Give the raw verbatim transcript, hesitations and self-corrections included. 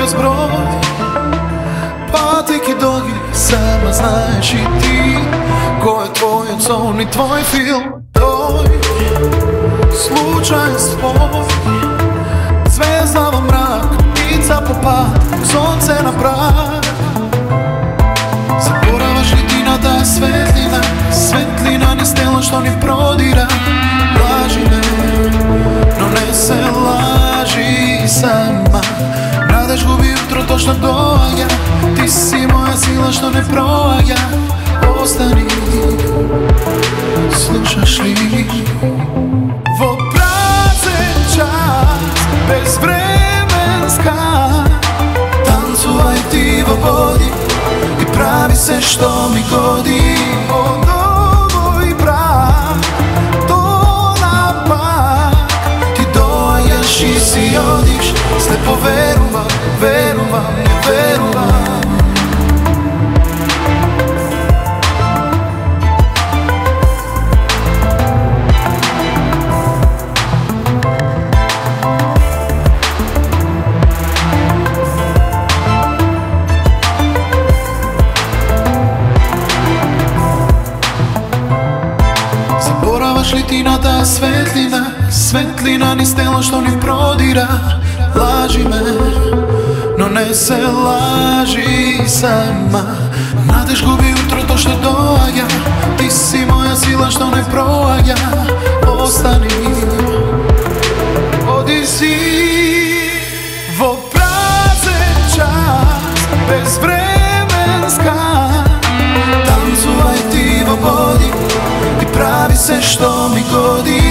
bezbroj patike dogi, sama znaš i ti ko je tvoj ocon i tvoj film. Tvoj slučajan spoj, zvezdava mrak, ptica popad, sonce na prag. Zaboravaš li ti na ta svetlina, svetlina ni stela što ni prodira. Laži me, no ne se laži sama. Nadeš gubi jutro to što doja, ti si moja sila što ne proja. Ostani, slušaš li vo prazan čas, bezvremenska. Tancuvaj ti vo vodi i pravi se što mi godi. Od ovoj brak to napak, ti dojaš i si odiš. Slepo veruvam, veruvam, veruvam. Zaboravaš li ti na ta svetlina, svetlina ni stela što ni prodira. Laži me, no ne se laži sama. Nadeš gubi jutro to što doja, ti si moja sila što ne proja. Ostani, odi si vo prazan čas, bezvremenska. Tancuvaj ti vo vodi i pravi se što mi godi.